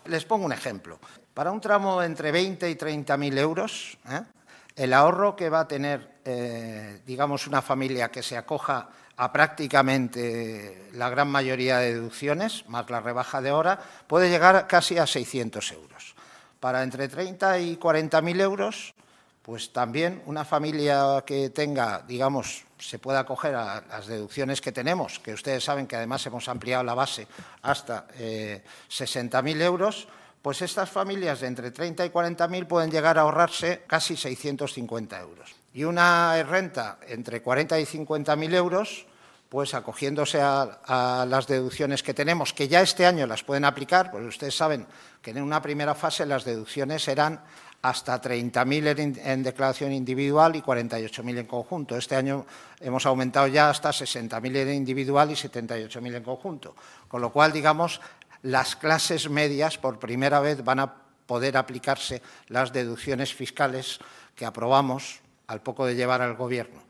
Les pongo un ejemplo. Para un tramo entre 20 y 30.000 euros, el ahorro que va a tener, digamos, una familia que se acoja a prácticamente la gran mayoría de deducciones, más la rebaja de hora, puede llegar casi a 600 euros. Para entre 30 y 40.000 euros, pues también una familia que tenga, digamos, se pueda acoger a las deducciones que tenemos, que ustedes saben que además hemos ampliado la base hasta 60.000 euros, pues estas familias de entre 30 y 40.000 pueden llegar a ahorrarse casi 650 euros. Y una renta entre 40 y 50.000 euros, pues acogiéndose a las deducciones que tenemos, que ya este año las pueden aplicar, porque ustedes saben que en una primera fase las deducciones eran hasta 30.000 en declaración individual y 48.000 en conjunto. Este año hemos aumentado ya hasta 60.000 en individual y 78.000 en conjunto. Con lo cual, digamos, las clases medias por primera vez van a poder aplicarse las deducciones fiscales que aprobamos al poco de llevar al Gobierno.